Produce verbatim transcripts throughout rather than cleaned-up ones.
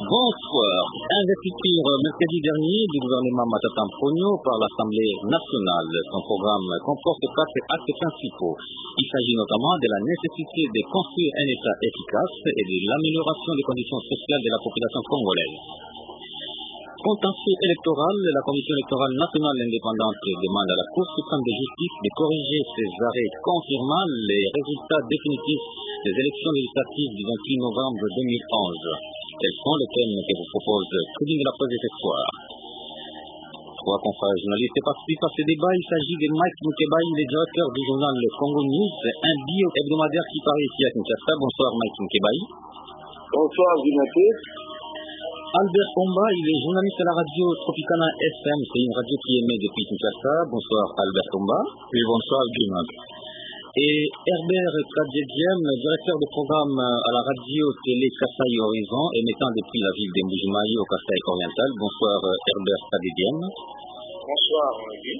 Bonsoir. Investiture mercredi dernier du gouvernement Matata Mponyo par l'Assemblée nationale. Son programme comporte quatre actes principaux. Il s'agit notamment de la nécessité de construire un État efficace et de l'amélioration des conditions sociales de la population congolaise. Contentieux électoral, la Commission électorale nationale indépendante demande à la Cour suprême de justice de corriger ses arrêts confirmant les résultats définitifs des élections législatives du vingt-huit novembre deux mille onze. Quels sont les thèmes que vous propose Tribune de la Presse de ce soir? Trois confrères journalistes participent à ce débat. Il s'agit de Mike Moukebaï, le directeur du journal Le Congo News, un bio-hebdomadaire qui paraît ici à Kinshasa. Bonsoir Mike Moukebaï. Bonsoir Dinaté. Albert Omba, il est journaliste à la radio Tropicana F M, c'est une radio qui émet depuis Kinshasa. Bonsoir Albert Omba. Oui, bonsoir Dinaté. Et Herbert Kadjedjem, directeur de programme à la radio télé Kasaï Horizon, émettant depuis la ville de Mbujimayi au Kasaï oriental. Bonsoir Herbert Kadjedjem. Bonsoir Guy.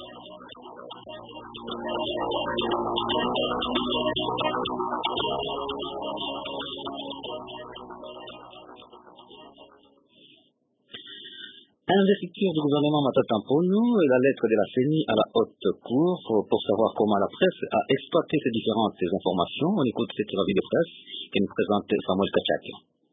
Investiture du gouvernement Matata Mponyo et la lettre de la C E N I à la haute cour pour savoir comment la presse a exploité ces différentes informations. On écoute cette revue de presse qui nous présente Samuel Kachak.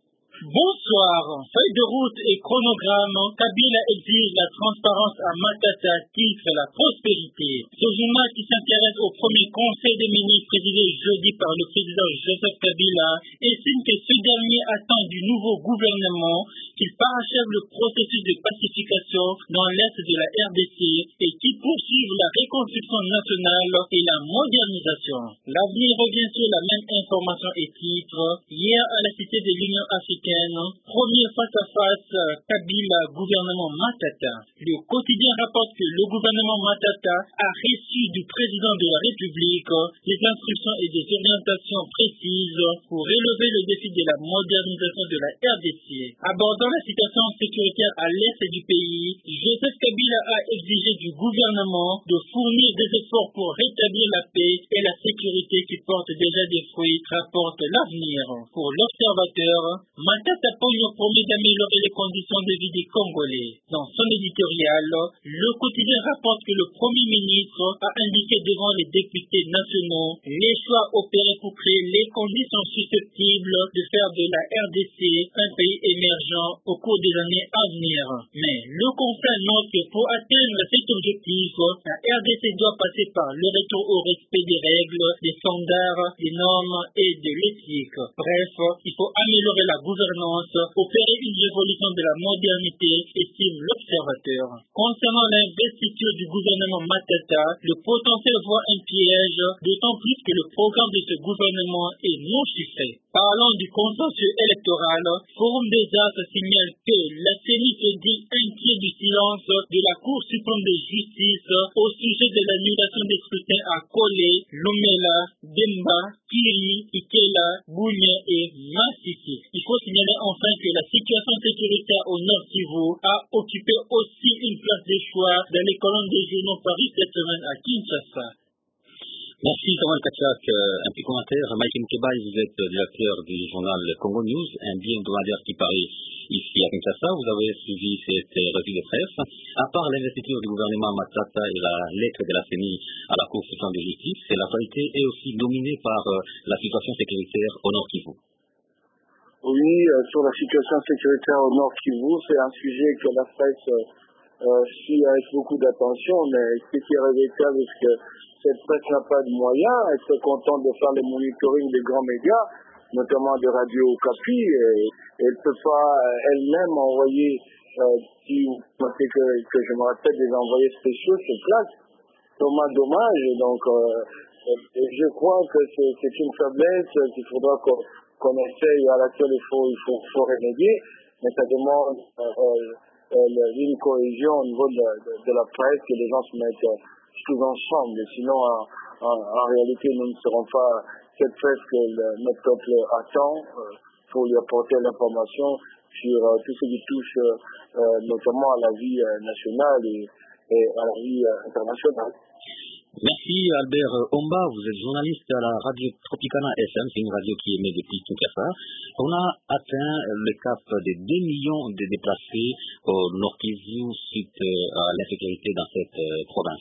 Bonsoir. Feuille de route et chronogramme. Kabila exige la transparence à Matata, titre la prospérité. Ce journal qui s'intéresse au premier conseil des ministres présidé jeudi par le président Joseph Kabila estime que ce dernier attend du nouveau gouvernement qu'il parachève le processus de pacification dans l'est de la R D C et qu'il poursuive la reconstruction nationale et la modernisation. L'avenir revient sur la même information et titre. Hier à la Cité de l'Union africaine, premier face-à-face Kabila gouvernement Matata. Le quotidien rapporte que le gouvernement Matata a reçu du président de la République des instructions et des orientations précises pour relever le défi de la modernisation de la R D C. Abordant la situation sécuritaire à l'est du pays, Joseph Kabila a exigé du gouvernement de fournir des efforts pour rétablir la paix et la sécurité qui portent déjà des fruits, rapporte l'avenir. Pour l'observateur, Matata Mponyo promet d'améliorer les conditions de vie des Congolais. Dans son éditorial, le quotidien rapporte que le Premier ministre a indiqué devant les députés nationaux les choix opérés pour créer les conditions susceptibles de faire de la R D C un pays émergent au cours des années à venir. Mais le conflit note que pour atteindre cet objectif, la R D C doit passer par le retour au respect des règles, des standards, des normes et de l'éthique. Bref, il faut améliorer la gouvernance, opérer une révolution de la modernité, estime l'observateur. Concernant l'investiture du gouvernement Matata, le potentiel voit un piège, d'autant plus que le programme de ce gouvernement est non chiffré. Parlant du consensus électoral, Forum des As signale que la C E N I se dit inquiet du silence de la Cour suprême de justice au sujet de l'annulation des scrutins à Kolé, Lomela, Demba, Kiri, Ikela, Bounia et Massissi. Il faut signaler enfin que la situation sécuritaire au Nord Kivu a occupé aussi une place de choix dans les colonnes des journaux Paris cette semaine à Kinshasa. Merci Samuel Kachak. Un petit commentaire. Mike Moukebaï, vous êtes directeur du journal Congo News, un bien hebdomadaire qui paraît ici à Kinshasa. Vous avez suivi cette revue de presse. À part l'investiture du gouvernement Matata et la lettre de la C E N I à la Cour suprême de justice, l'actualité est aussi dominée par la situation sécuritaire au Nord Kivu. Oui, euh, sur la situation sécuritaire au Nord Kivu, c'est un sujet que la presse euh, suit avec beaucoup d'attention, mais ce qui est regrettable, c'est que cette presse n'a pas de moyens, elle se contente de faire le monitoring des grands médias, notamment de Radio Okapi, et elle ne peut pas elle-même envoyer, euh, si vous pensez que, que je me rappelle des envoyés spéciaux sur place. Dommage, dommage, donc euh, je crois que c'est, c'est une faiblesse qu'il faudra qu'on, qu'on essaye, à laquelle il faut, il faut, faut remédier, mais ça demande euh, euh, une cohésion au niveau de, de, de la presse, que les gens se mettent euh, tous ensemble, sinon en, en, en réalité nous ne serons pas cette presse que le, notre peuple attend euh, pour lui apporter l'information sur euh, tout ce qui touche euh, notamment à la vie euh, nationale et, et à la vie euh, internationale. Merci Albert Omba, vous êtes journaliste à la radio Tropicana F M, c'est une radio qui émet depuis Kinshasa. On a atteint le cap des deux millions de déplacés au Nord Kivu suite à l'insécurité dans cette province.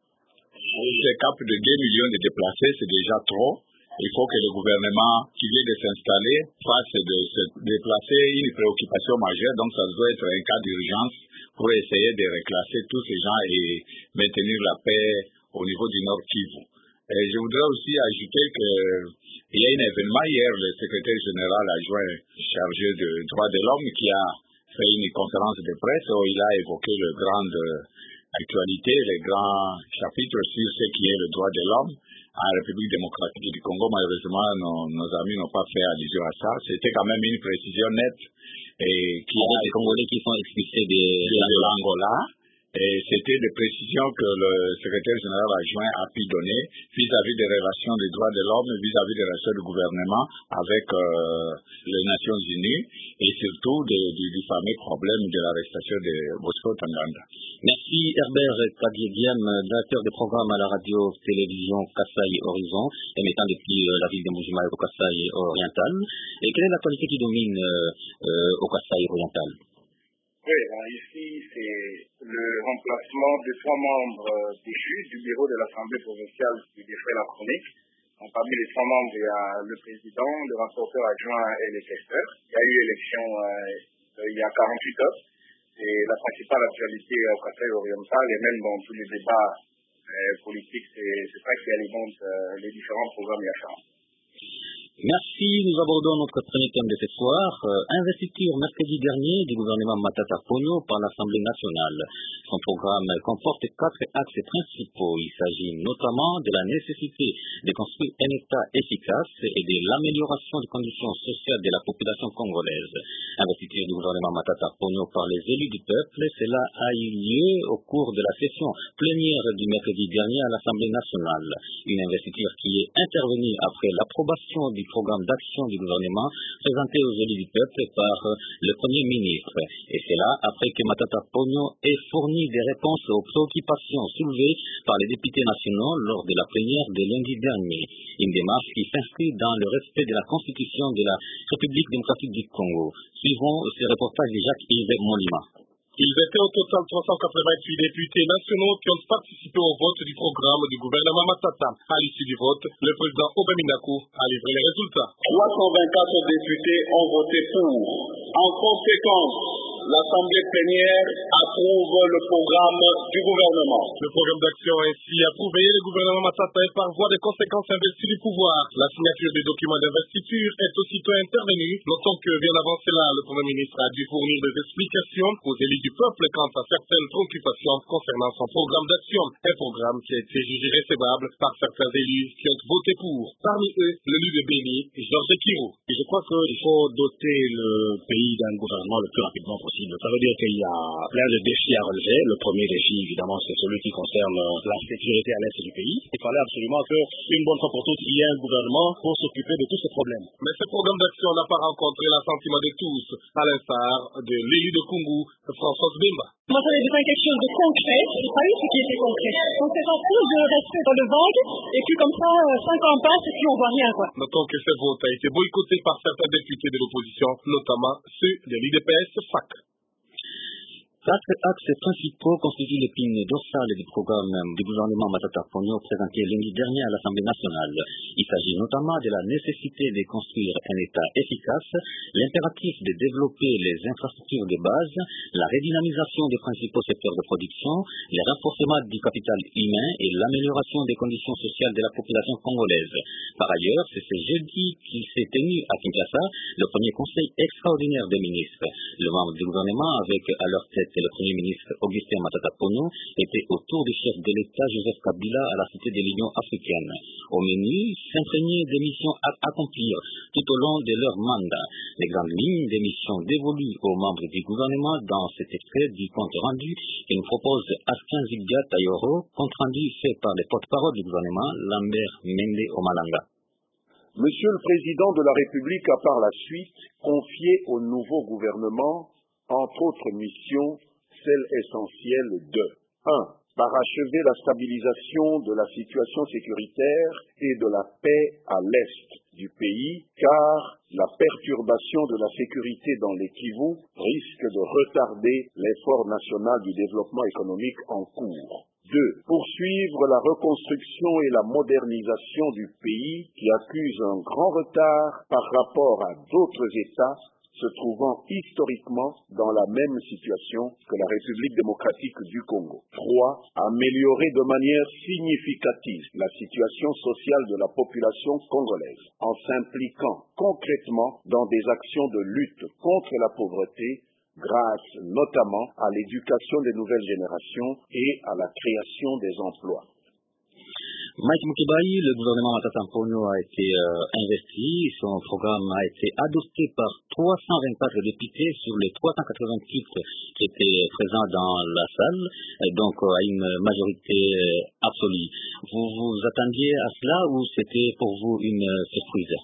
Ce cap de deux millions de déplacés, c'est déjà trop. Il faut que le gouvernement, qui vient de s'installer, fasse de se déplacer une préoccupation majeure. Donc ça doit être un cas d'urgence pour essayer de reclasser tous ces gens et maintenir la paix au niveau du Nord Kivu. Et je voudrais aussi ajouter qu'il y a un événement hier, le secrétaire général adjoint chargé de droits de l'homme qui a fait une conférence de presse où il a évoqué les grandes actualités, les grands chapitres sur ce qui est le droit de l'homme en République démocratique du Congo. Malheureusement, nos, nos amis n'ont pas fait allusion à ça. C'était quand même une précision nette et qui a des Congolais qui sont expulsés de, de l'Angola. Et c'était des précisions que le secrétaire général adjoint a pu donner vis-à-vis des relations des droits de l'homme, vis-à-vis des relations du gouvernement avec euh, les Nations Unies et surtout de, de, du fameux problème de l'arrestation de Bosco Ntaganda. Merci Herbert Kadiegiem, directeur des programmes à la radio-télévision Kasaï Horizon, émettant depuis euh, la ville de Mujima au Kasaï oriental. Et quelle est l'actualité qui domine euh, euh, au Kasaï oriental? Oui, ben ici, c'est le remplacement de trois membres euh, déchus du bureau de l'Assemblée provinciale qui défrait la chronique. Donc, parmi les trois membres, il y a le président, le rapporteur adjoint et les questeurs. Il y a eu élection euh, euh, il y a quarante-huit heures. Et la principale actualité au Kasaï oriental et même dans tous les débats euh, politiques, c'est ça qui alimente euh, les différents programmes I A F A. Merci, nous abordons notre premier thème de ce soir, euh, investiture mercredi dernier du gouvernement Matata Ponyo par l'Assemblée nationale. Son programme comporte quatre axes principaux. Il s'agit notamment de la nécessité de construire un État efficace et de l'amélioration des conditions sociales de la population congolaise. Investiture du gouvernement Matata Ponyo par les élus du peuple, cela a eu lieu au cours de la session plénière du mercredi dernier à l'Assemblée nationale. Une investiture qui est intervenue après l'approbation du programme d'action du gouvernement présenté aux élus du peuple par le Premier ministre. Et c'est là, après que Matata Ponyo ait fourni des réponses aux préoccupations soulevées par les députés nationaux lors de la plénière de lundi dernier. Une démarche qui s'inscrit dans le respect de la Constitution de la République démocratique du Congo. Suivons ce reportage de Jacques-Yves Molima. Ils étaient au total trois cent quatre-vingt-huit députés nationaux qui ont participé au vote du programme du gouvernement Matata. À l'issue du vote, le président Obed Minaku a livré les résultats. trois cent vingt-quatre députés ont voté pour. En conséquence, l'Assemblée plénière approuve le programme du gouvernement. Le programme d'action ainsi approuvé, le gouvernement Matata est par voie de conséquences investi du pouvoir. La signature des documents d'investiture est aussitôt intervenue. Notons que bien avant cela, le Premier ministre a dû fournir des explications aux élus du peuple quant à certaines préoccupations concernant son programme d'action. Un programme qui a été jugé recevable par certains élus qui ont voté pour. Parmi eux, l'élu de Béni, Georges Kirou. Et je crois qu'il faut doter le pays d'un gouvernement le plus rapidement possible. Ça veut dire qu'il y a plein de défis à relever. Le premier défi, évidemment, c'est celui qui concerne la sécurité à l'est du pays. Il fallait absolument qu'une bonne fois pour toutes, il y ait un gouvernement pour s'occuper de tous ces problèmes. Mais ce programme d'action n'a pas rencontré l'assentiment de tous, à l'instar de l'élu de Kungu, François Bemba. Moi, j'avais besoin de quelque chose de concret. Il pas eu ce qui était concret. On se sent plus de respect dans le vague, et puis comme ça, cinq ans passent et puis on voit rien, quoi. Notons que ce vote a été boycotté par certains députés de l'opposition, notamment ceux de l'I D P S F A C. Quatre axes principaux constituent l'épine dorsale du programme du gouvernement Matata Ponyo présenté lundi dernier à l'Assemblée nationale. Il s'agit notamment de la nécessité de construire un État efficace, l'impératif de développer les infrastructures de base, la redynamisation des principaux secteurs de production, le renforcement du capital humain et l'amélioration des conditions sociales de la population congolaise. Par ailleurs, c'est ce jeudi qu'il s'est tenu à Kinshasa le premier conseil extraordinaire des ministres. Le membre du gouvernement, avec à leur tête le Premier ministre Augustin Matata Ponyo, était autour du chef de l'État Joseph Kabila à la Cité de l'Union africaine. Au menu, s'imprégner des missions à accomplir tout au long de leur mandat. Les grandes lignes des missions dévolues aux membres du gouvernement dans cet extrait du compte rendu que nous propose Askin Zigga Tayoro, compte rendu fait par les porte-parole du gouvernement Lambert Mende Omalanga. Monsieur le Président de la République a par la suite confié au nouveau gouvernement, entre autres missions, celle essentielle de un. parachever la stabilisation de la situation sécuritaire et de la paix à l'est du pays, car la perturbation de la sécurité dans les Kivu risque de retarder l'effort national du développement économique en cours. deux. Poursuivre la reconstruction et la modernisation du pays qui accuse un grand retard par rapport à d'autres États se trouvant historiquement dans la même situation que la République démocratique du Congo. trois. Améliorer de manière significative la situation sociale de la population congolaise en s'impliquant concrètement dans des actions de lutte contre la pauvreté grâce notamment à l'éducation des nouvelles générations et à la création des emplois. Mike Mukibai, le gouvernement Matata Ponyo a été euh, investi, son programme a été adopté par trois cent vingt-quatre députés sur les trois cent quatre-vingt-huit qui étaient présents dans la salle, et donc euh, à une majorité euh, absolue. Vous vous attendiez à cela ou c'était pour vous une euh, surprise?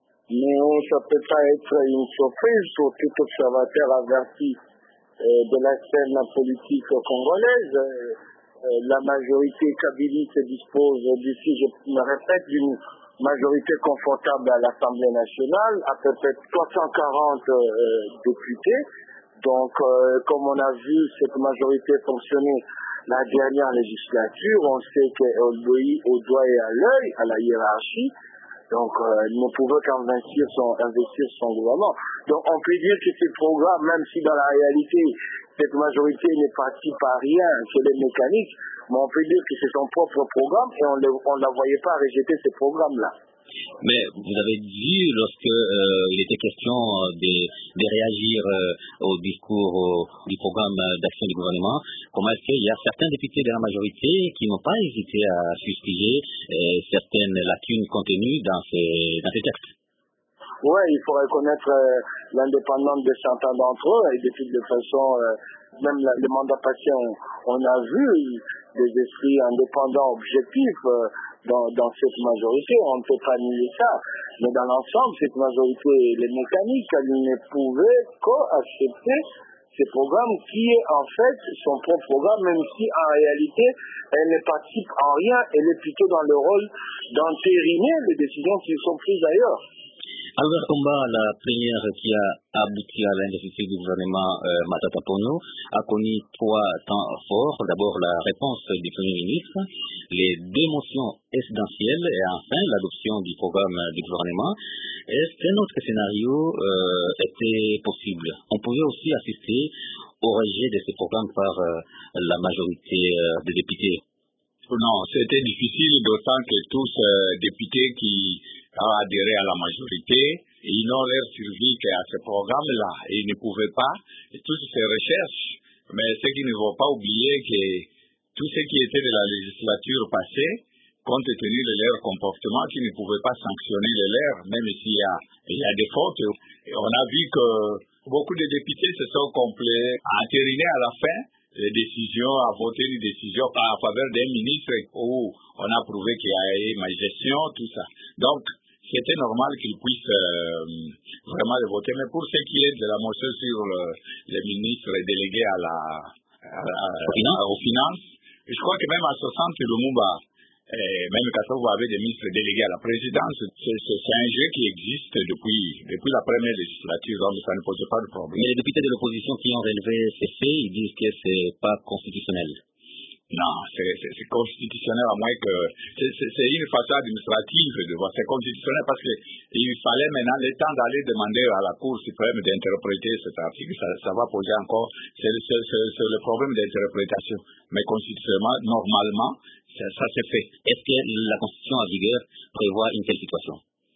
Non, ça ne peut pas être une surprise pour tout observateur averti euh, de la scène politique congolaise. Euh, la majorité kabilite dispose d'ici, je me répète, d'une majorité confortable à l'Assemblée nationale, à peu près trois cent quarante euh, députés. Donc, euh, comme on a vu cette majorité fonctionner la dernière législature, on sait qu'elle obéit au doigt et à l'œil, à la hiérarchie. Donc, euh, il ne pouvait qu'investir son, investir son gouvernement. Donc, on peut dire que ces programmes, même si dans la réalité, cette majorité n'est partie par rien, c'est les mécaniques, mais on peut dire que c'est son propre programme et on ne la voyait pas rejeter ces programmes-là. Mais vous avez dit, lorsque euh, il était question de, de réagir euh, au discours au, du programme d'action du gouvernement, comment est-ce qu'il y a certains députés de la majorité qui n'ont pas hésité à fustiger euh, certaines lacunes contenues dans ces, dans ces textes? Oui, il faut reconnaître euh, l'indépendance de certains d'entre eux et de toute façon, euh, même la, le mandat passé, on, on a vu des esprits indépendants objectifs euh, dans, dans cette majorité, on ne peut pas nier ça. Mais dans l'ensemble, cette majorité, les mécaniques, elle ne pouvait qu'accepter ces programmes qui est en fait son propre programme, même si en réalité, elle ne participe en rien, elle est plutôt dans le rôle d'entériner les décisions qui sont prises ailleurs. Albert Komba, la plénière qui a abouti à l'investiture du gouvernement euh, Matata Ponyo a connu trois temps forts. D'abord la réponse du Premier ministre, les deux motions essentielles et enfin l'adoption du programme du gouvernement. Est-ce qu'un autre scénario euh, était possible? On pouvait aussi assister au rejet de ce programme par euh, la majorité euh, des députés. Non, c'était difficile, d'autant que tous euh, députés qui ont adhéré à la majorité, ils n'ont l'air survécu qu'à ce programme-là. Ils ne pouvaient pas, toutes ces recherches, mais ce qu'ils ne vont pas oublier, que tout ce qui était de la législature passée, compte tenu de leur comportement, qu'ils ne pouvaient pas sanctionner les leurs, même s'il y a, il y a des fautes. Et on a vu que beaucoup de députés se sont complets, entérinés à la fin, les décisions, à voter une décision en faveur d'un ministre où on a prouvé qu'il y a eu ma gestion, tout ça. Donc, c'était normal qu'ils puissent euh, vraiment le voter. Mais pour ce qui est de la motion sur le, les ministres délégués à la, à la, à, aux finances, je crois que même à soixante, Lumumba, et même quand vous avez des ministres délégués à la présidence, c'est, c'est un jeu qui existe depuis, depuis la première législature, donc ça ne pose pas de problème. Mais les députés de l'opposition qui ont relevé ces faits, ils disent que c'est pas constitutionnel. Non, c'est, c'est, c'est constitutionnel à moins que... C'est, c'est, c'est une façon administrative de voir. C'est constitutionnel parce qu'il fallait maintenant le temps d'aller demander à la Cour suprême d'interpréter cet article. Ça, ça va poser encore... C'est, c'est, c'est, c'est le problème d'interprétation. Mais constitutionnellement, normalement, ça, ça s'est fait. Est-ce que la Constitution en vigueur prévoit une telle situation?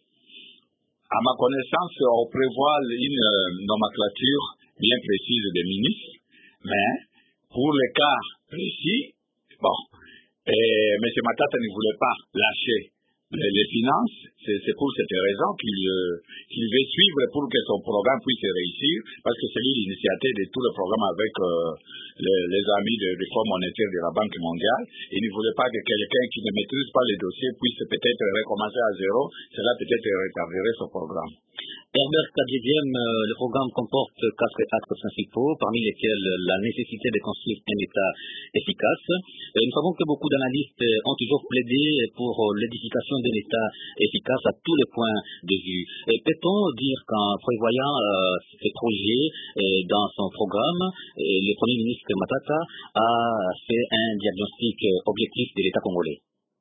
À ma connaissance, on prévoit une euh, nomenclature bien précise des ministres, mais pour les cas précis, bon, et M. Matata ne voulait pas lâcher les, les finances, c'est, c'est pour cette raison qu'il, euh, qu'il veut suivre pour que son programme puisse réussir, parce que c'est lui l'initiateur de tout le programme avec euh, les, les amis de réforme monétaire de la Banque mondiale. Il ne voulait pas que quelqu'un qui ne maîtrise pas les dossiers puisse peut-être recommencer à zéro, cela peut-être retarderait son programme. Herbert Kadjedjem, le programme comporte quatre axes principaux, parmi lesquels la nécessité de construire un État efficace. Nous savons que beaucoup d'analystes ont toujours plaidé pour l'édification d'un État efficace à tous les points de vue. Peut-on dire qu'en prévoyant ces projets dans son programme, le Premier ministre Matata a fait un diagnostic objectif de l'État congolais?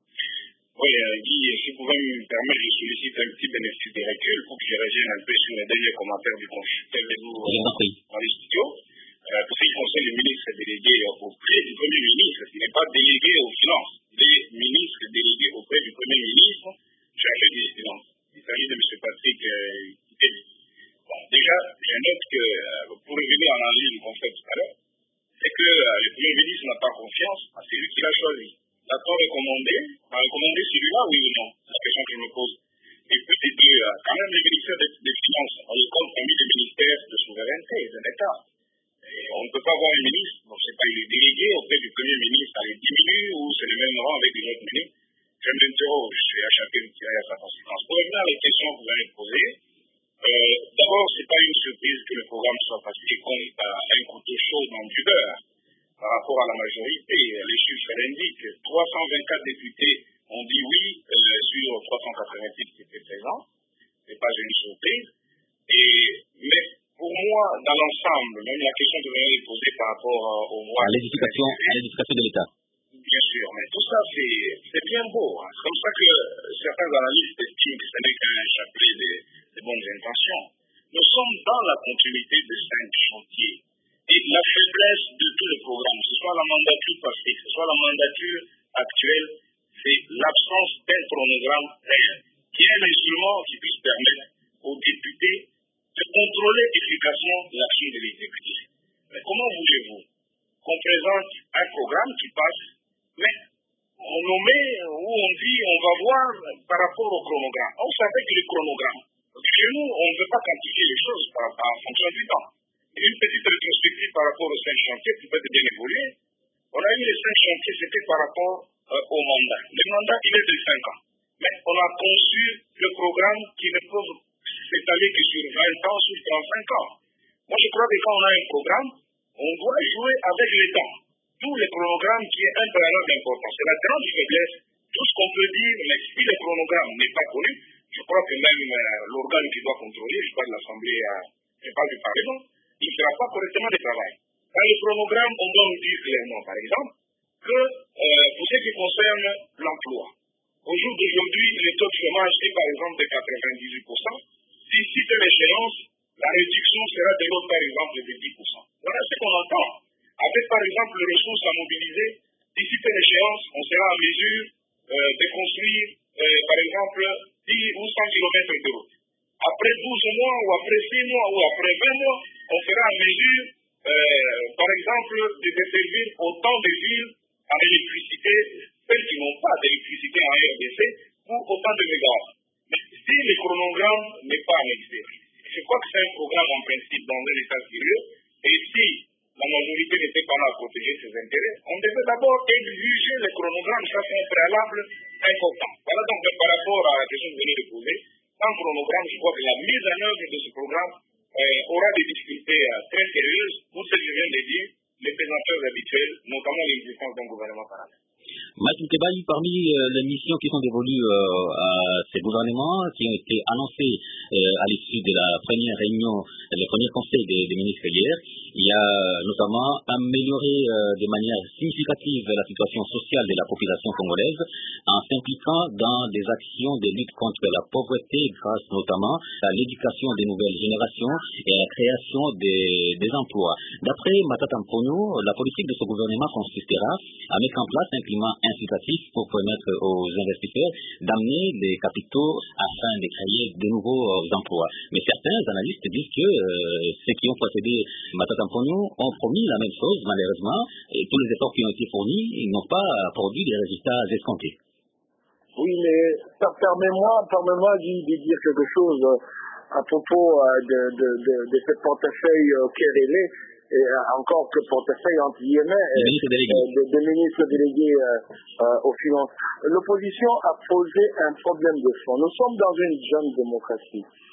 Oui, euh, Guy, si vous pouvez me permettre, je sollicite un petit bénéfice de recul pour que je revienne un peu sur les derniers commentaires du conflit avec vous dans les studios. Euh, pour ce qui concerne le ministre délégué auprès du Premier ministre, il n'est pas délégué aux finances, il est ministre délégué auprès du Premier ministre chargé des finances. Il s'agit de M. Patrick Kiteli. Euh, bon, déjà, je note que, euh, pour revenir à l'analyse du conflit tout à l'heure, c'est que euh, le Premier ministre n'a pas confiance à celui qu'il a choisi. L'a-t-on recommandé? On a recommandé celui-là, oui ou non? C'est la question que je me pose. Et petit deux, quand même, le ministère des, des Finances, on le compte parmi les ministères de souveraineté d'un État. Et on ne peut pas avoir un ministre, donc c'est pas il est délégué auprès du Premier ministre, à les diminuer ou c'est le même rang avec les autres ministres. Je m'interroge, je suis à chacun de tirer à sa conséquence. Pour revenir à la question que vous avez posée, euh, d'abord, c'est pas une surprise que le programme soit passé comme euh, un couteau chaud dans du beurre. Par rapport à la majorité, les chiffres l'indiquent. trois cent vingt-quatre députés ont dit oui euh, sur trois cent quatre-vingt-huit qui étaient présents. Ce n'est pas une surprise. Et, mais pour moi, dans l'ensemble, même la question que vous avez posée par rapport euh, au mois... À l'édification, à l'édification de l'État. Bien sûr, mais tout ça, c'est bien beau. Hein. C'est comme ça que certains analystes estiment que ce n'est qu'un chapelet de, de bonnes intentions. Nous sommes dans la continuité de cinq chantiers. Et la faiblesse de tout le programme, que ce soit la mandature passée, que ce soit la mandature actuelle, c'est l'absence d'un chronogramme réel, qui est un instrument qui puisse permettre aux députés de contrôler efficacement l'action de l'exécutif. Mais comment voulez-vous qu'on présente un programme qui passe, mais on nous met où on dit on va voir par rapport au chronogramme. On savait que le chronogramme, parce que chez nous, on ne veut pas quantifier les choses par, par, en fonction du temps. Une petite rétrospective par rapport aux cinq chantiers qui peut bien évoluer. On a eu les cinq chantiers, c'était par rapport euh, au mandat. Le mandat, il est de cinq ans. Mais on a conçu le programme qui ne peut s'étaler que sur vingt ans, sur trente-cinq ans. Moi, je crois que quand on a un programme, on doit jouer avec les temps. Tout le chronogramme qui est un préalable important. C'est la grande faiblesse. Tout ce qu'on peut dire, mais si le chronogramme n'est pas connu, je crois que même euh, l'organe qui doit contrôler, je parle de l'Assemblée, euh, je parle du Parlement, il ne fera pas correctement le travail. Dans le chronogramme, on doit nous dire clairement, par exemple, que euh, pour ce qui concerne l'emploi, au jour d'aujourd'hui, le taux de chômage est par exemple de quatre-vingt-dix-huit pour cent. D'ici telle échéance, la réduction sera de l'autre par exemple de dix pour cent. Voilà ce qu'on entend. Avec par exemple les ressources à mobiliser, d'ici telle échéance, on sera en mesure euh, de construire euh, par exemple dix ou cent kilomètres de route. Après douze mois ou après six mois ou après vingt mois, on sera en mesure, euh, par exemple, de desservir autant de villes à l'électricité, celles qui n'ont pas d'électricité en R D C, pour autant de mégawatts. Mais si le chronogramme n'est pas en exécution, je crois que c'est un programme en principe dans un état sérieux, et si la majorité n'était pas là à protéger ses intérêts, on devait d'abord exiger le chronogramme, ça c'est un préalable important. Voilà donc par rapport à la question que vous venez de poser, sans chronogramme, je crois que la mise en œuvre de ce programme euh, aura des difficultés euh, très sérieuses pour ce que je viens de dire, les présenteurs habituels, notamment l'existence d'un gouvernement parallèle. Mathieu Tebaï, parmi euh, les missions qui sont dévolues euh, à ces gouvernements, qui ont été annoncées euh, à l'issue de la première réunion, le premier conseil des, des ministres hier, il y a notamment amélioré euh, de manière significative la situation sociale de la population congolaise en s'impliquant dans des actions de lutte contre la pauvreté grâce notamment à l'éducation des nouvelles générations et à la création des, des emplois. D'après Matata Mponyo, la politique de ce gouvernement consistera à mettre en place un climat incitatif pour permettre aux investisseurs d'amener des capitaux afin de créer de nouveaux emplois. Mais certains analystes disent que euh, ceux qui ont procédé Matata Mponyo ont promis la même chose, malheureusement, et tous les efforts qui ont été fournis, ils n'ont pas produit des résultats escomptés. Oui, mais permets-moi, permets-moi de, de dire quelque chose à propos de, de, de, de ce portefeuille querellé, et encore que portefeuille entre guillemets, de ministre délégué euh, aux finances. L'opposition a posé un problème de fond. Nous sommes dans une jeune démocratie.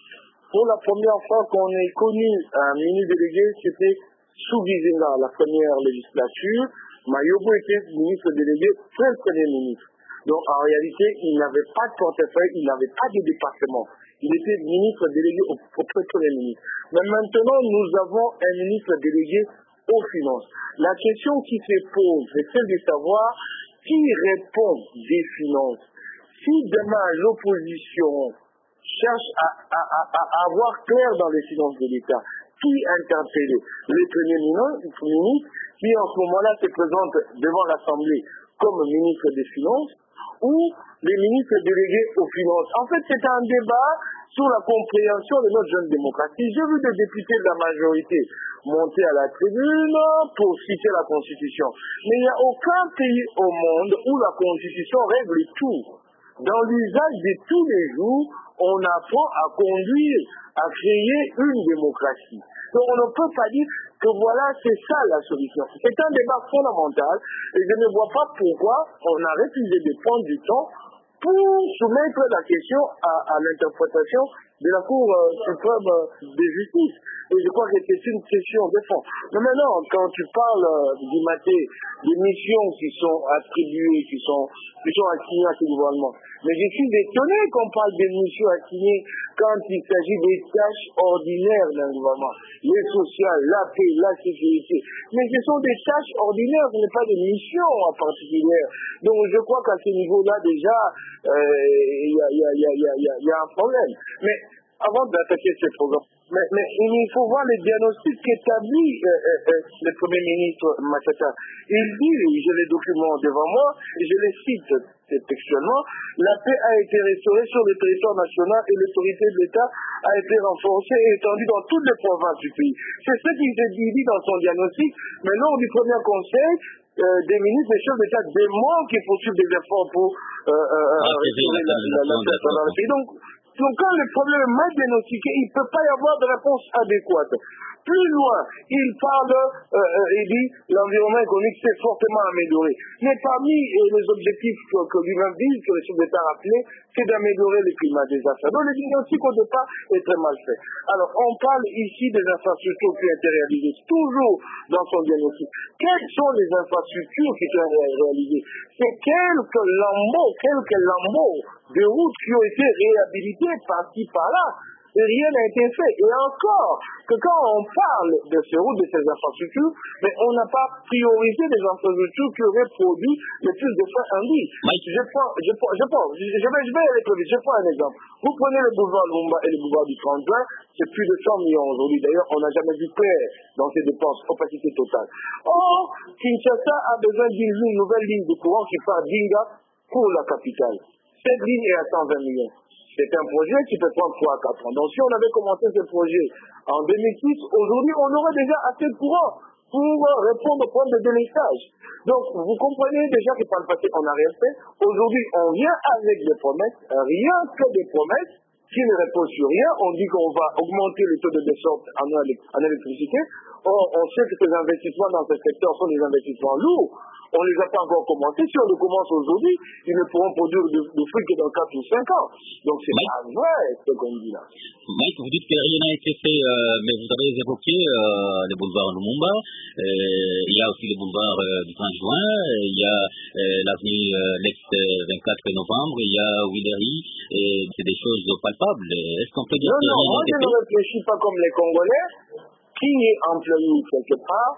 Pour la première fois qu'on ait connu un ministre délégué, c'était sous Gizenga, la première législature. Mayobo était ministre délégué, puis le premier ministre. Donc en réalité, il n'avait pas de portefeuille, il n'avait pas de département. Il était ministre délégué au, au premier ministre. Mais maintenant, nous avons un ministre délégué aux finances. La question qui se pose, c'est celle de savoir qui répond des finances. Si demain l'opposition cherche à, à, à, à avoir clair dans les finances de l'État, qui interpelle le Premier ministre, qui en ce moment-là se présente devant l'Assemblée comme ministre des Finances, ou les ministres délégués aux finances. En fait, c'est un débat sur la compréhension de notre jeune démocratie. J'ai vu des députés de la majorité monter à la tribune pour citer la Constitution. Mais il n'y a aucun pays au monde où la Constitution règle tout. Dans l'usage de tous les jours, on apprend à conduire, à créer une démocratie. Donc on ne peut pas dire que voilà, c'est ça la solution. C'est un débat fondamental et je ne vois pas pourquoi on a refusé de prendre du temps pour soumettre la question à, à l'interprétation de la Cour euh, suprême de justice. Et je crois que c'est une question de fond. Mais maintenant, quand tu parles euh, du maté, des missions qui sont attribuées, qui sont, qui sont assignées à ce gouvernement, mais je suis étonné qu'on parle des missions assignées quand il s'agit des tâches ordinaires d'un gouvernement. Les sociales, la paix, la sécurité. Mais ce sont des tâches ordinaires, ce n'est pas des missions en particulier. Donc je crois qu'à ce niveau-là, déjà, il euh, y, y, y, y, y, y a un problème. Mais avant d'attaquer ce programme, mais, mais il faut voir le diagnostic qu'établit euh, euh, euh, le Premier ministre Matata. Il dit, j'ai les documents devant moi, et je les cite textuellement, la paix a été restaurée sur le territoire national et l'autorité de l'État a été renforcée et étendue dans toutes les provinces du pays. C'est ce qu'il dit dans son diagnostic, mais lors du premier conseil, Euh, des ministres, des chefs d'État démontrent qu'ils poursuivent des efforts pour euh, euh, restaurer la, la, la paix dans le pays. Donc, donc, quand le problème est mal diagnostiqué, il ne peut pas y avoir de réponse adéquate. Plus loin, il parle, euh, euh, il dit, l'environnement économique s'est fortement amélioré. Mais parmi euh, les objectifs que, que lui-même dit, que le chef d'État a rappelé, c'est d'améliorer le climat des affaires. Donc, le diagnostic au départ est très mal fait. Alors, on parle ici des infrastructures qui ont été réalisées, toujours dans son diagnostic. Quelles sont les infrastructures qui sont réalisées? C'est quelques lambeaux, quelques lambeaux de routes qui ont été réhabilités par-ci, par-là. Et rien n'a été fait. Et encore, que quand on parle de ces routes, de ces infrastructures, mais on n'a pas priorisé des infrastructures qui auraient produit le plus de frais induits. Je prends, je prends, je prends, je vais, je vais aller plus vite. Je prends un exemple. Vous prenez le boulevard Lumumba et le boulevard du trente juin, c'est plus de cent millions aujourd'hui. D'ailleurs, on n'a jamais vu clair dans ces dépenses, opacité totale. Or, Kinshasa a besoin d'une nouvelle ligne de courant qui part d'Inga pour la capitale. Cette ligne est à cent vingt millions. C'est un projet qui peut prendre trois à quatre ans. Donc si on avait commencé ce projet en deux mille six, aujourd'hui on aurait déjà assez de courant pour répondre au problème de délestage. Donc vous comprenez déjà que par le passé on n'a rien fait. Aujourd'hui on vient avec des promesses, rien que des promesses qui ne reposent sur rien. On dit qu'on va augmenter le taux de descente en, en électricité. Or on sait que ces investissements dans ce secteur sont des investissements lourds. On ne les a pas encore commencés. Si on le commence aujourd'hui, ils ne pourront produire de, de fruits que dans quatre ou cinq ans. Donc c'est pas vrai ce qu'on dit là. Mike, vous dites que rien n'a été fait, euh, mais vous avez évoqué euh, les boulevards Lumumba. Euh, il y a aussi les boulevards euh, du trente juin. Il y a euh, l'avenue euh, l'ex vingt-quatre novembre. Il y a Willery. Et c'est des choses palpables. Est-ce qu'on peut dire non, que non, rien moi n'a été je ne réfléchis pas comme les Congolais. Qui est employé quelque part,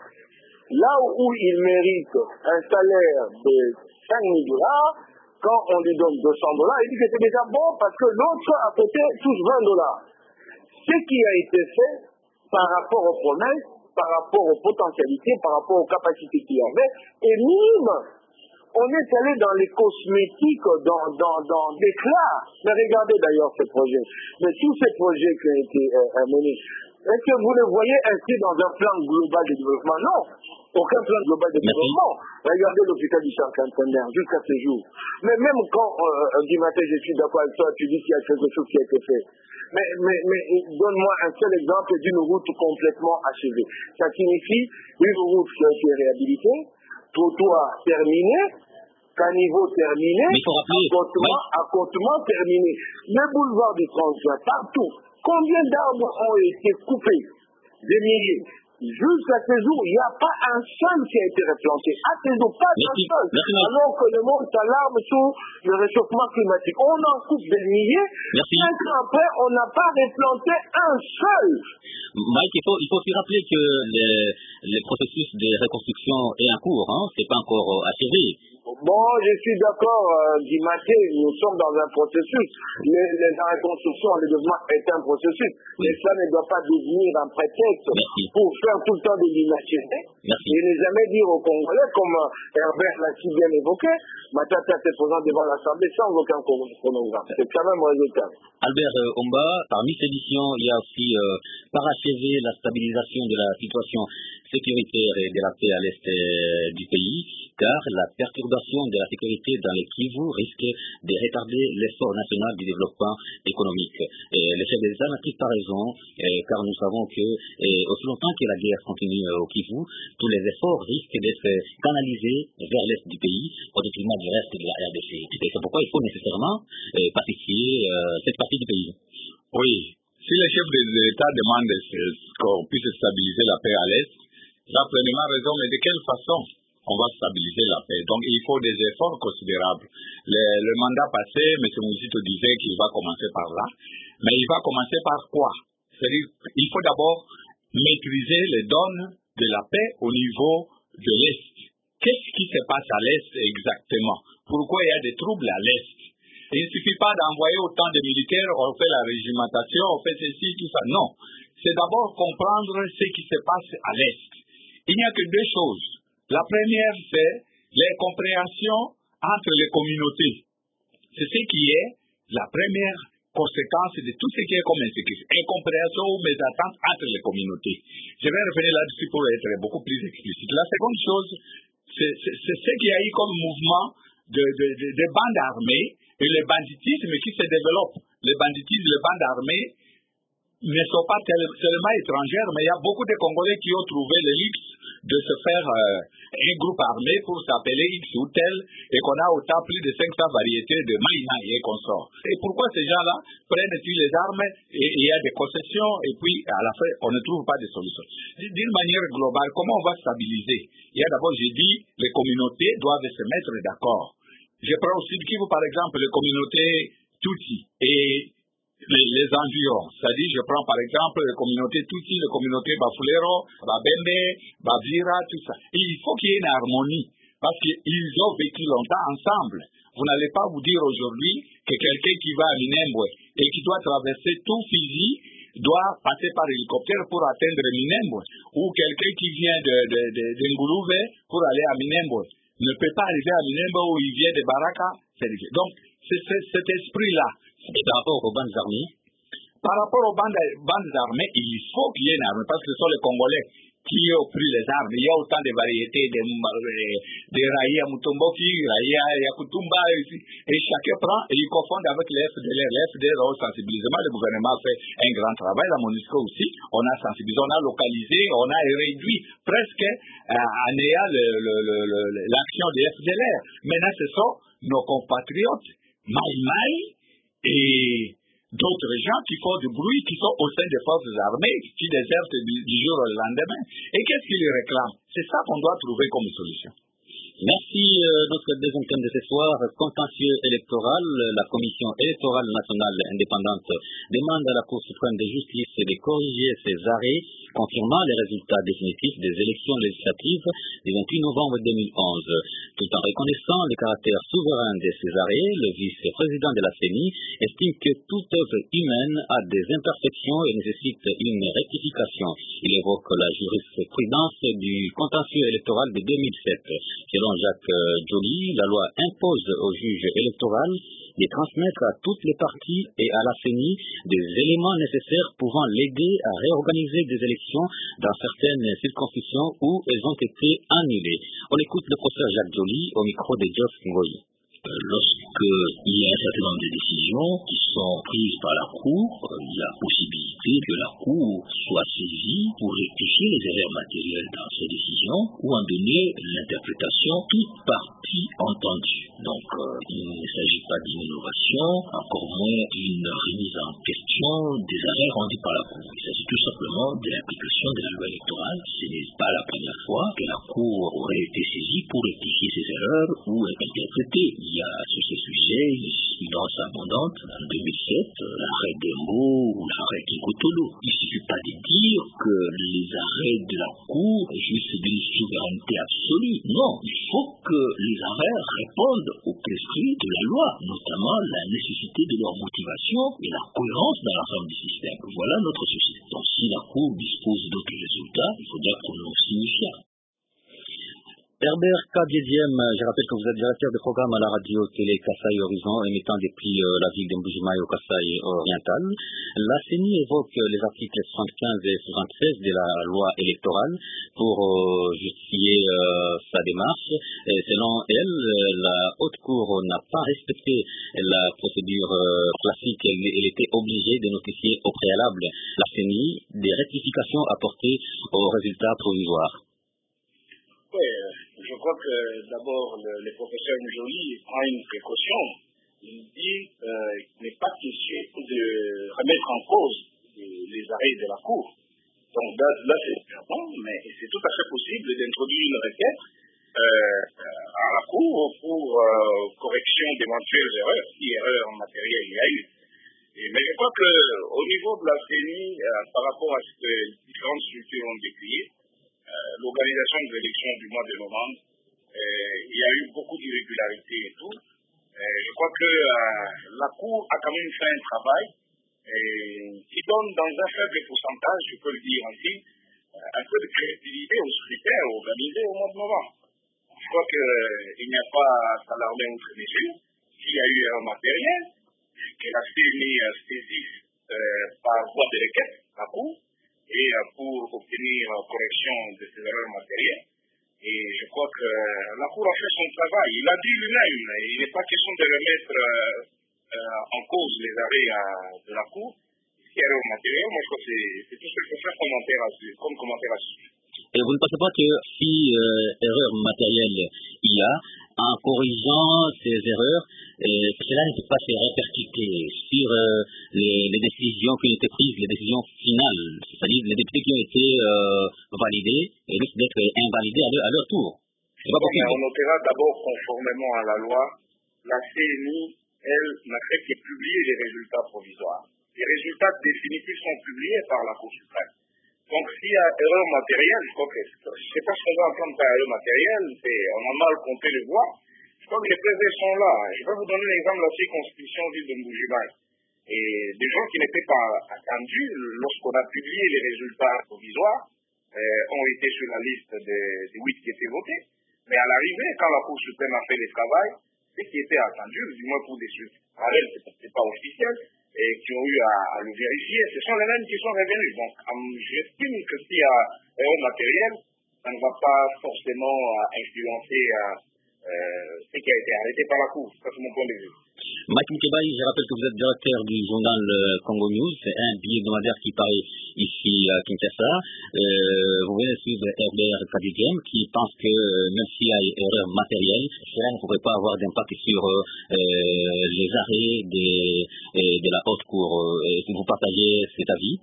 là où il mérite un salaire de cinq mille dollars, quand on lui donne deux cents dollars, il dit que c'est déjà bon parce que l'autre à côté touche vingt dollars. Ce qui a été fait par rapport aux promesses, par rapport aux potentialités, par rapport aux capacités qu'il y avait, est minime. On est allé dans les cosmétiques, dans, dans, dans l'éclat. Mais regardez d'ailleurs ces projets. Mais tous ces projets qui ont été euh, menés, est-ce que vous les voyez inscrits dans un plan global de développement? Non, aucun plan global de développement. Regardez l'hôpital du Cinquantenaire jusqu'à ce jour. Mais même quand, euh, du matin, je suis d'accord avec toi, tu dis qu'il y a quelque chose qui a été fait. Mais, mais, mais donne-moi un seul exemple d'une route complètement achevée. Ça signifie une route qui a été réhabilitée, trottoir terminé, caniveau terminé, accotement, accotement terminé. Le boulevard du trente juin, partout. Combien d'arbres ont été coupés? Des milliers. Jusqu'à ce jour, il n'y a pas un seul qui a été replanté. À ce jour, pas un seul. Alors que le monde s'alarme sur le réchauffement climatique. On en coupe des milliers. Cinq ans après, on n'a pas replanté un seul. Mike, il faut, il faut aussi rappeler que le processus de reconstruction est en cours. Hein? Ce n'est pas encore achevé. Bon, je suis d'accord, euh, Dimaté, nous sommes dans un processus. Le, le, la reconstruction, le développement est un processus. Oui. Mais ça ne doit pas devenir un prétexte Merci. Pour faire tout le temps de l'imaginer. Et ne jamais dire aux Congolais, comme Herbert l'a si bien évoqué, Matata se présente devant l'Assemblée sans aucun chronogramme. C'est quand même regrettable. Albert euh, Omba, parmi ces missions, il y a aussi euh, parachever la stabilisation de la situation sécuritaire et de la paix à l'est euh, du pays, car la perturbation de la sécurité dans les Kivu risque de retarder l'effort national du développement économique. Et le chef des États n'a pas raison, euh, car nous savons que euh, aussi longtemps que la guerre continue euh, au Kivu, tous les efforts risquent d'être canalisés vers l'est du pays, au détriment du reste de la R D C. Et c'est pourquoi il faut nécessairement euh, pacifier euh, cette partie du pays. Oui, si les chefs des États demandent qu'on puisse stabiliser la paix à l'est, il a pleinement raison, mais de quelle façon on va stabiliser la paix? Donc il faut des efforts considérables. Le, le mandat passé, M. Mouzito disait qu'il va commencer par là, mais il va commencer par quoi? C'est-à-dire il faut d'abord maîtriser les donnes de la paix au niveau de l'Est. Qu'est-ce qui se passe à l'Est exactement? Pourquoi il y a des troubles à l'Est? Il ne suffit pas d'envoyer autant de militaires, on fait la régimentation, on fait ceci, tout ça. Non. C'est d'abord comprendre ce qui se passe à l'Est. Il n'y a que deux choses. La première, c'est les compréhensions entre les communautés. C'est ce qui est la première conséquence de tout ce qui est comme insécurité. Incompréhension ou mésattente entre les communautés. Je vais revenir là-dessus pour être beaucoup plus explicite. La seconde chose, c'est, c'est, c'est ce qu'il y a eu comme mouvement de, de, de, de bandes armées et le banditisme qui se développe. Le banditisme, les bandes armées ne sont pas seulement étrangères, mais il y a beaucoup de Congolais qui ont trouvé le luxe de se faire euh, un groupe armé pour s'appeler X ou tel, et qu'on a autant plus de cinq cents variétés de maïna et consorts. Et pourquoi ces gens-là prennent-ils les armes et il y a des concessions, et puis à la fin, on ne trouve pas de solution. D'une manière globale, comment on va stabiliser? Il y a d'abord, j'ai dit, les communautés doivent se mettre d'accord. Je prends aussi le Kivu, par exemple, les communautés Tutsi et les, les environs. C'est-à-dire, je prends par exemple les communautés Tutsi, les communautés Bafulero, Babembe, Bavira, tout ça. Et il faut qu'il y ait une harmonie, parce qu'ils ont vécu longtemps ensemble. Vous n'allez pas vous dire aujourd'hui que quelqu'un qui va à Minembwe et qui doit traverser tout Fizi doit passer par hélicoptère pour atteindre Minembwe, ou quelqu'un qui vient de, de, de, de Ngoulouve pour aller à Minembwe ne peut pas arriver à Minembwe où il vient de Baraka. Donc, c'est, c'est cet esprit-là. Et par rapport aux bandes armées? Par rapport aux bandes, bandes armées, il faut qu'il y ait une armée, parce que ce sont les Congolais qui ont pris les armes. Il y a autant de variétés de, de, de Raïa Mutomboki, Raïa Yakutumba, et chacun prend et il confond avec les F D L R. Les F D L R ont sensibilisé. Le gouvernement fait un grand travail, la MONUSCO aussi. On a sensibilisé, on a localisé, on a réduit presque euh, à néant le, le, le, le, l'action des F D L R. Maintenant, ce sont nos compatriotes, Maï Maï et d'autres gens qui font du bruit, qui sont au sein des forces armées, qui désertent du, du jour au lendemain. Et qu'est-ce qu'ils réclament? C'est ça qu'on doit trouver comme solution. Merci. Euh, notre deuxième thème de ce soir, contentieux électoral. La Commission électorale nationale indépendante demande à la Cour suprême de justice de corriger ses arrêts confirmant les résultats définitifs des élections législatives du vingt-huit novembre deux mille onze. Tout en reconnaissant le caractère souverain de ces arrêts, le vice-président de la C E N I estime que toute œuvre humaine a des imperfections et nécessite une rectification. Il évoque la jurisprudence du contentieux électoral de deux mille sept. Selon Jacques Joly, la loi impose au juge électoral de transmettre à toutes les parties et à la C E N I des éléments nécessaires pouvant l'aider à réorganiser des élections dans certaines circonscriptions où elles ont été annulées. On écoute le professeur Jacques Joly au micro de Geoff Ngoyi. Lorsqu'il y a un certain nombre de décisions qui sont prises par la Cour, il y a possibilité que la Cour soit saisie pour rectifier les erreurs matérielles dans ces décisions ou en donner l'interprétation toute partie entendue. Donc, euh, il ne s'agit pas d'une innovation, encore moins d'une remise en question des arrêts rendus par la Cour. Il s'agit tout simplement de l'application de la loi électorale. Ce n'est pas la première fois que la Cour aurait été saisie pour rectifier ces erreurs ou interpréter. Il y a sur ce sujet une jurisprudence abondante. En deux mille sept, l'arrêt Dembo ou l'arrêt Kikotolo. Il ne suffit pas de dire que les arrêts de la Cour jouissent d'une souveraineté absolue. Non, il faut que les arrêts répondent aux prescrits de la loi, notamment la nécessité de leur motivation et la cohérence dans l'ensemble du système. Voilà notre souci. Donc si la Cour dispose d'autres résultats, il faudra qu'on nous signifie. Herbert Kadiedième, je rappelle que vous êtes directeur de programme à la radio télé Kasaï Horizon, émettant depuis euh, la ville de Mbujimaï au Kasaï oriental. La C E N I évoque les articles soixante-quinze et soixante-seize de la loi électorale pour euh, justifier euh, sa démarche. Et selon elle, la Haute Cour n'a pas respecté la procédure euh, classique. Elle, elle était obligée de notifier au préalable la C E N I des rectifications apportées aux résultats provisoires. Oui, je crois que d'abord le, le professeur Njoli prend une précaution. Il dit euh, qu'il n'est pas question de remettre en cause les arrêts de la Cour. Donc là, là c'est bon, mais c'est tout à fait possible d'introduire une requête euh, à la Cour pour euh, correction d'éventuelles erreurs, si erreurs matérielles il y a eu. Et, mais je crois qu'au niveau de la C E N I, euh, par rapport à ce que différentes structures ont décrié, Euh, l'organisation de l'élection du mois de novembre, euh, il y a eu beaucoup d'irrégularités et tout. Euh, je crois que euh, la Cour a quand même fait un travail euh, qui donne dans un faible pourcentage, je peux le dire ainsi, euh, un peu de crédibilité aux scrutins organisés au mois de novembre. Je crois qu'il euh, n'y a pas à s'alarmer outre mesure. S'il y a eu un matériel, que la C E N I a saisi euh, par voie de requête, la Cour, et pour obtenir correction de ces erreurs matérielles. Et je crois que la Cour a fait son travail. Il a dit lui-même, il n'est pas question de remettre euh, en cause les arrêts euh, de la Cour. Si erreur matérielle, moi je crois que c'est tout ce que je peux faire commentaire à ce, comme commentaire à ce sujet. Et vous ne pensez pas que si euh, erreur matérielle il y a, en corrigeant ces erreurs, euh, cela ne peut pas se répercuter sur euh, les, les décisions qui ont été prises, les décisions finales, c'est-à-dire les députés qui ont été euh, validés et risquent d'être invalidés à leur, à leur tour. C'est pas possible. On notera d'abord, conformément à la loi, la C E N I, elle, n'a fait que publier les résultats provisoires. Les résultats définitifs sont publiés par la Cour suprême. Donc, s'il y a erreur matérielle, je crois que c'est pas ce qu'on va entendre par erreur matérielle, on a mal compté les voix. Je crois que les preuves sont là. Je vais vous donner l'exemple de la circonscription ville de Mbujimaï. Et des gens qui n'étaient pas attendus, lorsqu'on a publié les résultats provisoires, euh, ont été sur la liste des, des huit qui étaient votés. Mais à l'arrivée, quand la Cour suprême a fait le travail, ceux qui étaient attendus, du moins pour des suites parallèles, c'est pas officiel, et qui ont eu à, à le vérifier, ce sont les mêmes qui sont revenus. Donc, um, j'estime que s'il y a erreur matérielle, ça ne va pas forcément uh, influencer uh, uh, ce qui a été arrêté par la Cour. Ça, c'est mon point de vue. Mike Moukebaï, je rappelle que vous êtes directeur du journal Congo News, c'est un billet hebdomadaire qui paraît ici à Kinshasa. Euh, vous venez de suivre Herbert Kadiedième qui pense que même s'il y a une erreur matérielle, cela ne pourrait pas avoir d'impact sur euh, les arrêts de, de la haute cour. Est-ce que vous partagez cet avis?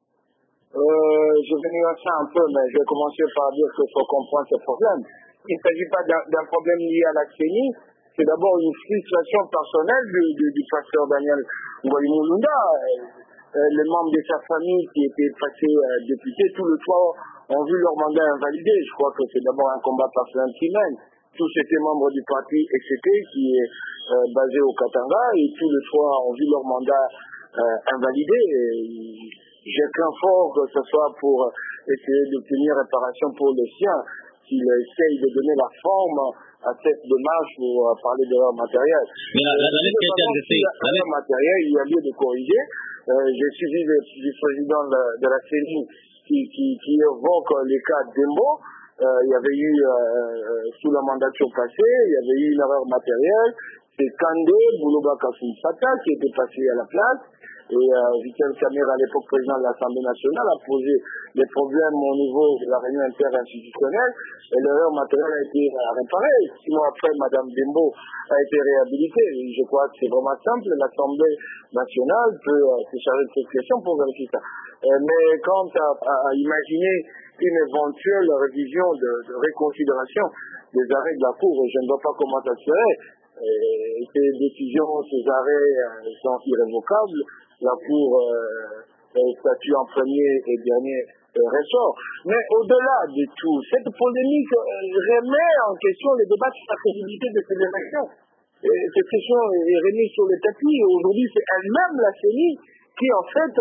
euh, Je vais nuancer un peu, mais je vais commencer par dire qu'il faut comprendre ce problème. Il ne s'agit pas d'un problème lié à la C E N I. C'est d'abord une frustration personnelle du, du, du pasteur Daniel Ngoï-Moulunda. Euh, les membres de sa famille qui étaient passés euh, députés, tout le soir, ont vu leur mandat invalidé. Je crois que c'est d'abord un combat personnel qui mène. Tous étaient membres du parti E C T qui est euh, basé au Katanga et tout le soir ont vu leur mandat euh, invalidé. Et je crains fort que ce soit pour essayer d'obtenir réparation pour les siens, qu'il essaye de donner la forme à cette démarche pour uh, parler d'erreurs matérielles. Mais la, la, la lettre qui a été adressée, l'erreur matérielle, il y a lieu de corriger. Euh, J'ai suivi le, le président de, de la C E N I qui, qui, qui évoque les cas d'Embo. euh, il y avait eu, euh, sous la mandature passée, il y avait eu une erreur matérielle. C'est Kandé Boulouba Kassoum Fata qui était passé à la place. Et euh, Vital Kamer, à l'époque président de l'Assemblée nationale, a posé des problèmes au niveau de la réunion interinstitutionnelle et l'erreur matérielle a été réparée. Six mois après, Mme Dembo a été réhabilitée. Et je crois que c'est vraiment simple. L'Assemblée nationale peut euh, se charger de cette question pour vérifier ça. Euh, mais quant à, à, à imaginer une éventuelle révision de, de réconsidération des arrêts de la Cour, je ne vois pas comment ça se ferait. Et ces décisions, ces arrêts euh, sont irrévocables. La Cour euh, statue en premier et dernier euh, ressort. Mais au-delà de tout, cette polémique euh, remet en question les débats sur la crédibilité de ces élections. Et cette question est remise sur le tapis. Aujourd'hui, c'est elle-même, la C E N I, qui en fait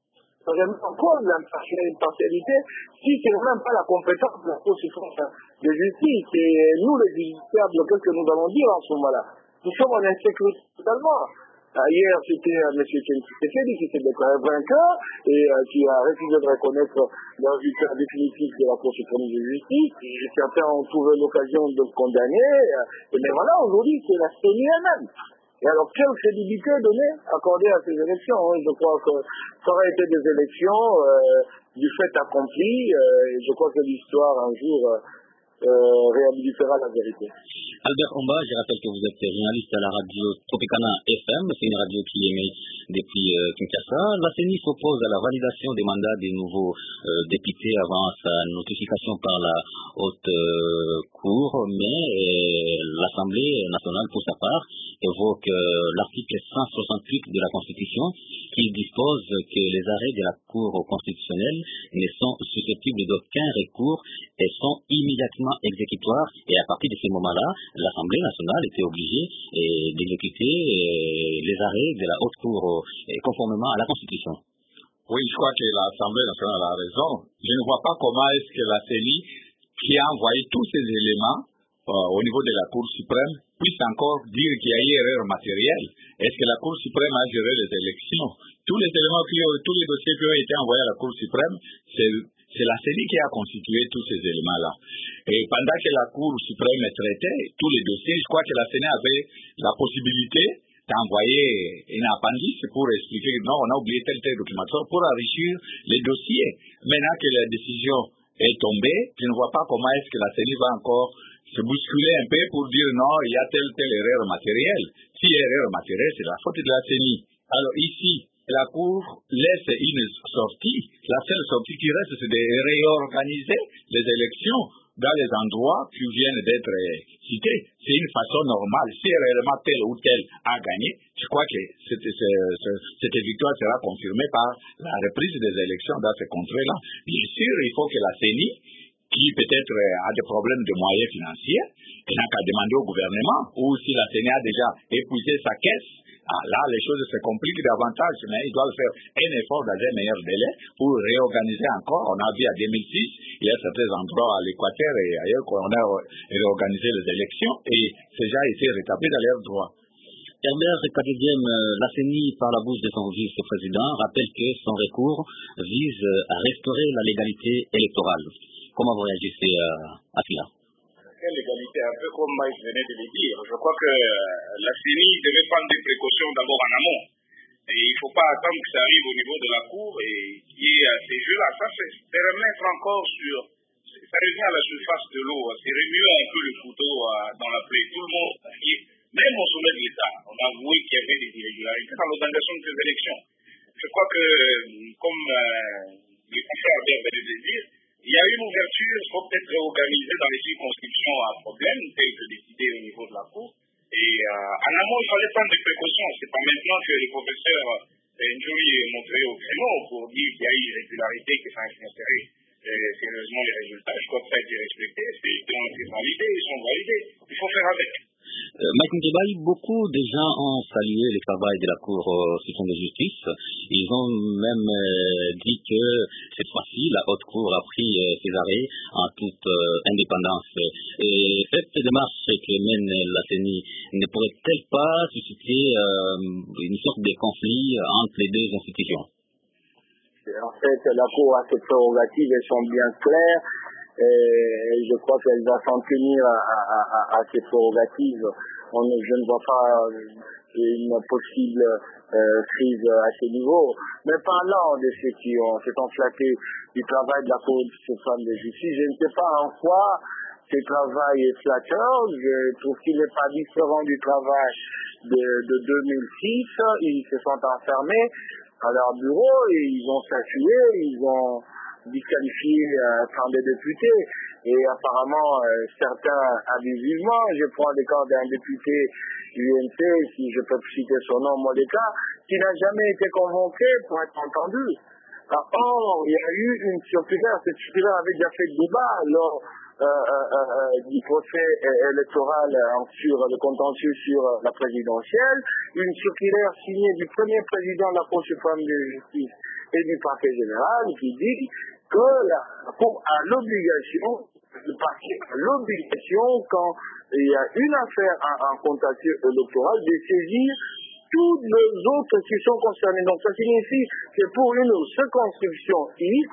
remet en cause l'impartialité, si ce n'est même pas la compétence de la Cour suprême de justice. Et nous, les justiciables, qu'est-ce que nous allons dire en ce moment-là? Nous sommes en insécurité totalement. Hier, c'était euh, M. Tshisekedi qui s'est déclaré vainqueur et euh, qui a refusé de reconnaître la victoire définitive de la Cour suprême de justice. Et certains ont trouvé l'occasion de le condamner. Euh, mais voilà, aujourd'hui, c'est la C E N I elle-même. Et alors, quelle crédibilité donner, accordée à ces élections hein? Je crois que ça aurait été des élections euh, du fait accompli. Euh, et je crois que l'histoire, un jour, euh, euh, réhabilitera la vérité. Albert Omba, je rappelle que vous êtes journaliste à la radio Tropicana F M, c'est une radio qui émet depuis euh, Kinshasa. La C E N I s'oppose à la validation des mandats des nouveaux euh, députés avant sa notification par la haute euh, cour, mais euh, l'Assemblée nationale, pour sa part, évoque euh, l'article cent soixante-huit de la Constitution qui dispose que les arrêts de la Cour constitutionnelle ne sont susceptibles d'aucun recours et sont immédiatement exécutoires. Et à partir de ce moment-là, l'Assemblée nationale était obligée eh, d'exécuter eh, les arrêts de la haute cour eh, conformément à la Constitution. Oui, je crois que l'Assemblée nationale a raison. Je ne vois pas comment est-ce que la C E N I, qui a envoyé tous ces éléments euh, au niveau de la Cour suprême, puisse encore dire qu'il y a eu erreur matérielle. Est-ce que la Cour suprême a géré les élections? Tous les éléments, qui ont, tous les dossiers qui ont été envoyés à la Cour suprême, c'est C'est la C E N I qui a constitué tous ces éléments-là. Et pendant que la Cour suprême traitait tous les dossiers, je crois que la C E N I avait la possibilité d'envoyer un appendice pour expliquer non, on a oublié tel tel documentation pour enrichir les dossiers. Maintenant que la décision est tombée, je ne vois pas comment est-ce que la C E N I va encore se bousculer un peu pour dire non, il y a telle telle erreur matérielle. Si il y a erreur matérielle, c'est la faute de la C E N I. Alors ici, la Cour laisse une sortie. La seule sortie qui reste, c'est de réorganiser les élections dans les endroits qui viennent d'être cités. C'est une façon normale. Si réellement tel ou tel a gagné, je crois que cette, cette, cette victoire sera confirmée par la reprise des élections dans ces contrées-là. Bien sûr, il faut que la C E N I, qui peut-être a des problèmes de moyens financiers, n'a qu'à demander au gouvernement, ou si la C E N I a déjà épuisé sa caisse, ah, là, les choses se compliquent davantage, mais ils doivent faire un effort dans un meilleur délai pour réorganiser encore. On a vu à deux mille six, il y a certains endroits à l'Équateur et ailleurs qu'on a réorganisé les élections et ces gens étaient rétablis dans leurs droits. Herbert Kadidjem, la C E N I, par la bouche de son vice-président, rappelle que son recours vise à restaurer la légalité électorale. Comment vous réagissez à cela? L'égalité, un peu comme Mike venait de le dire. Je crois que la C E N I devait prendre des précautions d'abord en amont. Et il ne faut pas attendre que ça arrive au niveau de la Cour et qu'il y ait ces jeux-là. Ça, c'est remettre encore sur... Ça revient à la surface de l'eau. C'est remuer un peu le couteau dans la plaie. Tout le monde, même au sommet de l'État, on a avoué qu'il y avait des irrégularités dans l'organisation de ces élections. Je crois que, comme euh, les confrères viennent de le dire, il y a une ouverture, il faut peut-être réorganiser dans les circonscriptions à problème, telles que décidé au niveau de la Cour. Et euh, en amont, il fallait prendre des précautions. C'est pas maintenant que le professeur Ndjouri est montré au créneau pour dire qu'il y a eu irrégularité, que ça influencerait euh, sérieusement les résultats. Je crois que ça a été respecté. Ils ont été validés, ils sont validés. Il faut faire avec. Euh, Mike Ndjebali, beaucoup de gens ont salué le travail de la Cour euh, suprême de justice. Ils ont même euh, dit que cette fois-ci, la Haute Cour a pris euh, ses arrêts en toute euh, indépendance. Et cette démarche que mène la C E N I ne pourrait-elle pas susciter euh, une sorte de conflit entre les deux institutions? En fait, la Cour a ses prérogatives, elles sont bien claires. et je crois qu'elle va s'en tenir à, à, à, à ses prérogatives. On, je ne vois pas une possible euh, crise à ce niveau. Mais parlant de ceux qui ont s'est enflaqués du travail de la Cour suprême de justice, je ne sais pas en quoi ce travail est flatteur. Je trouve qu'il n'est pas différent du travail de, de deux mille six. Ils se sont enfermés à leur bureau et ils ont statué, ils ont disqualifié euh, tant de députés. Et apparemment, euh, certains abusivement, je prends le cas d'un député U N C, si je peux citer son nom, Moleka, qui n'a jamais été convoqué pour être entendu. Or, il y a eu une circulaire, cette circulaire avait déjà fait débat lors euh, euh, euh, du procès électoral euh, sur le contentieux sur euh, la présidentielle, une circulaire signée du premier président de la Cour suprême de justice et du parquet général qui dit que la Cour a l'obligation, le parquet a l'obligation, quand il y a une affaire à un contentieux électoral, de saisir tous les autres qui sont concernés. Donc ça signifie que pour une circonscription X,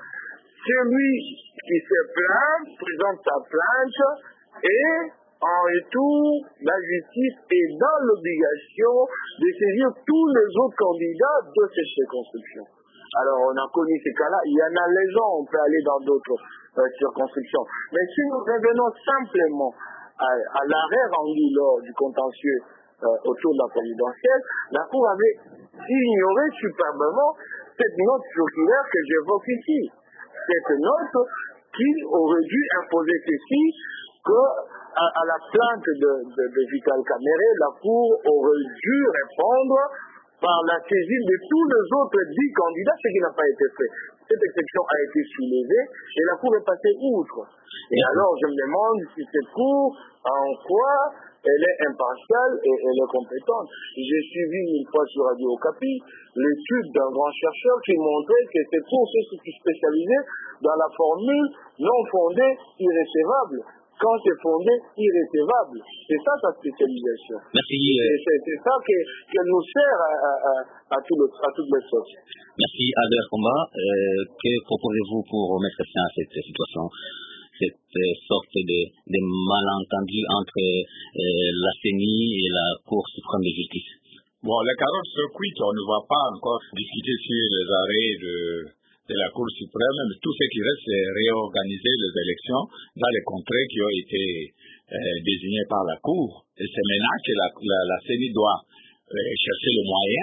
celui qui se plaint présente sa plainte et en retour, la justice est dans l'obligation de saisir tous les autres candidats de cette circonscription. Alors on a connu ces cas-là, il y en a les gens, on peut aller dans d'autres euh, circonscriptions. Mais si nous revenons simplement à, à l'arrêt rendu lors du contentieux euh, autour de la présidentielle, la Cour avait ignoré superbement cette note circulaire que j'évoque ici. Cette note qui aurait dû imposer ceci, que à, à la plainte de, de, de Vital Kamerhe, la Cour aurait dû répondre par la saisine de tous les autres dix candidats, ce qui n'a pas été fait. Cette exception a été soulevée et la Cour est passée outre. Et alors je me demande si cette Cour, en quoi elle est impartiale et elle est compétente. J'ai suivi une fois sur Radio Okapi l'étude d'un grand chercheur qui montrait que cette Cour s'est spécialisée dans la formule non fondée irrécevable. Quand c'est fondé, irrécevable. C'est ça sa spécialisation. Merci. C'est, c'est ça que, qu'elle nous sert à, à, à, à, tout le, à toutes les sortes. Merci Albert Combat. Euh, que proposez-vous pour mettre fin à cette situation, cette euh, sorte de, de malentendu entre euh, la C E N I et la Cour suprême de justice? Bon, les carottes se cuitent, on ne va pas encore discuter sur les arrêts de... de la Cour suprême, mais tout ce qui reste, c'est réorganiser les élections dans les contrées qui ont été euh, désignées par la Cour. Et c'est maintenant que la, la, la C E N I doit euh, chercher le moyen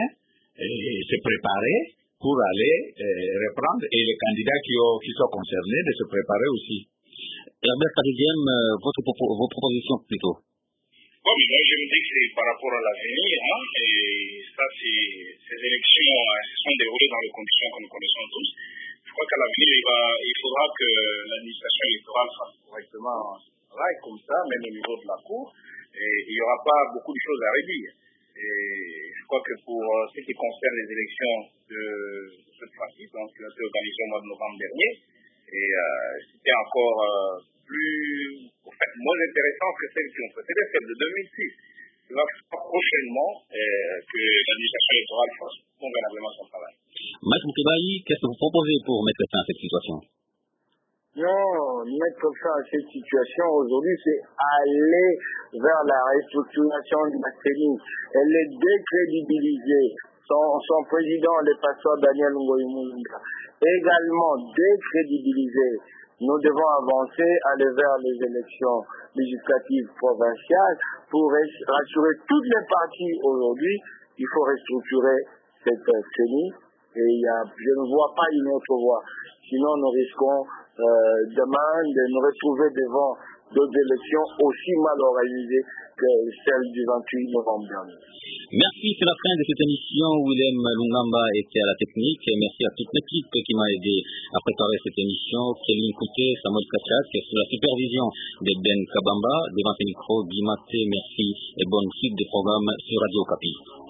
et se préparer pour aller euh, reprendre, et les candidats qui, ont, qui sont concernés de se préparer aussi. Herbert Kadidjem, votre vos propositions plutôt. Bon, mais moi je me dis que c'est par rapport à l'avenir, hein, et ça, c'est, ces élections euh, se sont déroulées dans les conditions que nous connaissons tous. Je crois qu'à l'avenir, il, va, il faudra que l'administration électorale fasse correctement son travail, comme ça, même au niveau de la Cour, et il n'y aura pas beaucoup de choses à redire. Et je crois que pour euh, ce qui concerne les élections de cette fois-ci, donc qui ont été organisées au mois de novembre dernier, et euh, c'était encore euh, plus, en fait, moins intéressant que celles qui ont précédé, celle de deux mille six. Il va falloir prochainement euh, que l'administration électorale fasse convenablement son travail. Maître Moukebaï, qu'est-ce que vous proposez pour mettre fin à cette situation? Non, mettre fin à cette situation aujourd'hui, c'est aller vers la restructuration de la C E N I. Elle est décrédibilisée. Son, son président, le pasteur Daniel Ngoï-Moulinga, également décrédibilisé. Nous devons avancer, aller vers les élections législatives provinciales pour rassurer toutes les parties aujourd'hui. Il faut restructurer cette C E N I et il y a, je ne vois pas une autre voie. Sinon, nous risquons euh, demain de nous retrouver devant d'autres élections aussi mal organisées que celle du vingt-huit novembre dernier. Merci, c'est la fin de cette émission. Willem Lungamba était à la technique. Merci à toute l'équipe qui m'a aidé à préparer cette émission. Kéline Kouté, Samuel Kachak, sous la supervision de Ben Kabamba, devant ce micro, Guy Maté, merci et bonne suite des programmes sur Radio Okapi.